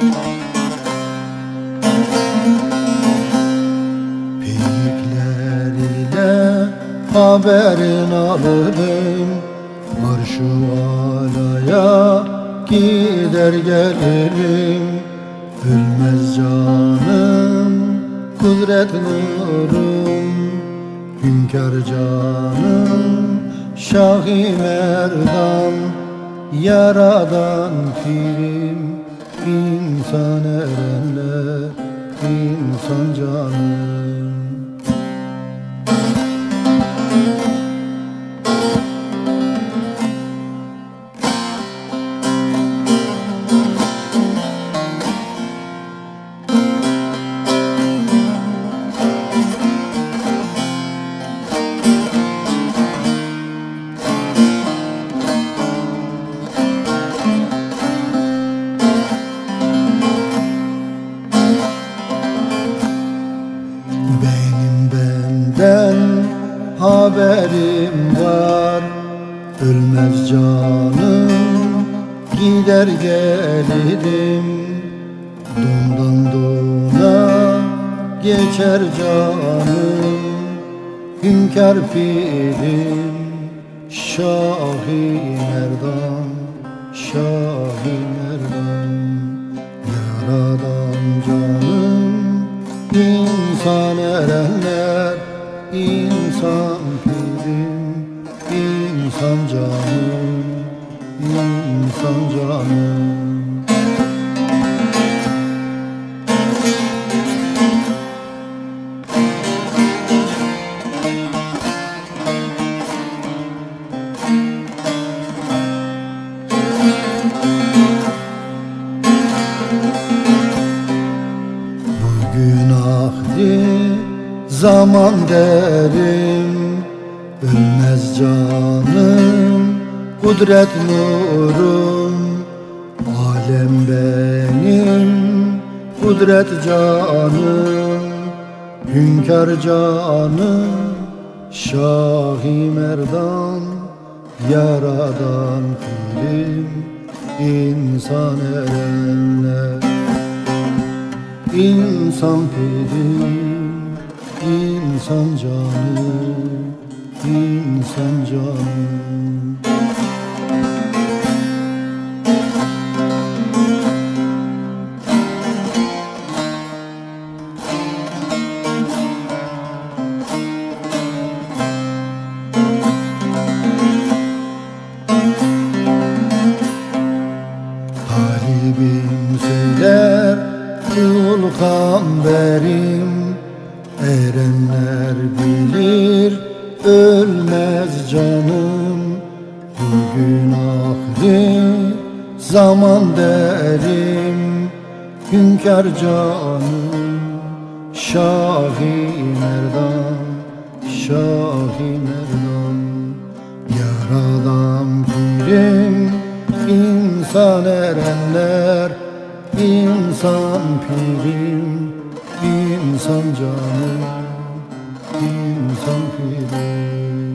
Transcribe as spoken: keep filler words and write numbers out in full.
Peyikler ile haberin alırım, Arş-ı alaya gider gelirim. Ölmez canım, kudret nurum, hünkâr canım, Şah-ı Merdan. Yaradan pirim, insan erenler, insan canım. Benim benden haberim var, ölmez canım, gider gelirim. Dondan dona geçer canım, hünkâr pirim, Şah-ı Merdan, Şah-ı Merdan. Yaradan canım, İnsan erenler, insan pirim, insan canım, insan canım. Bugün ahdi zaman derim, ölmez canım, kudret nurum. Alem benim, kudret canım, hünkâr canım, Şah-ı Merdan. Yaradan pirim, insan erenler, İnsan pirim, insan canım, insan canım. Talibim söyler, kul kamberim, erenler bilir, ölmez canım. Bugün ahdi zaman derim, hünkâr canım, Şah-ı Merdan, Şah-ı Merdan. Yaradan pirim, insan erenler, İnsan pirim, insan canım, insan pirim.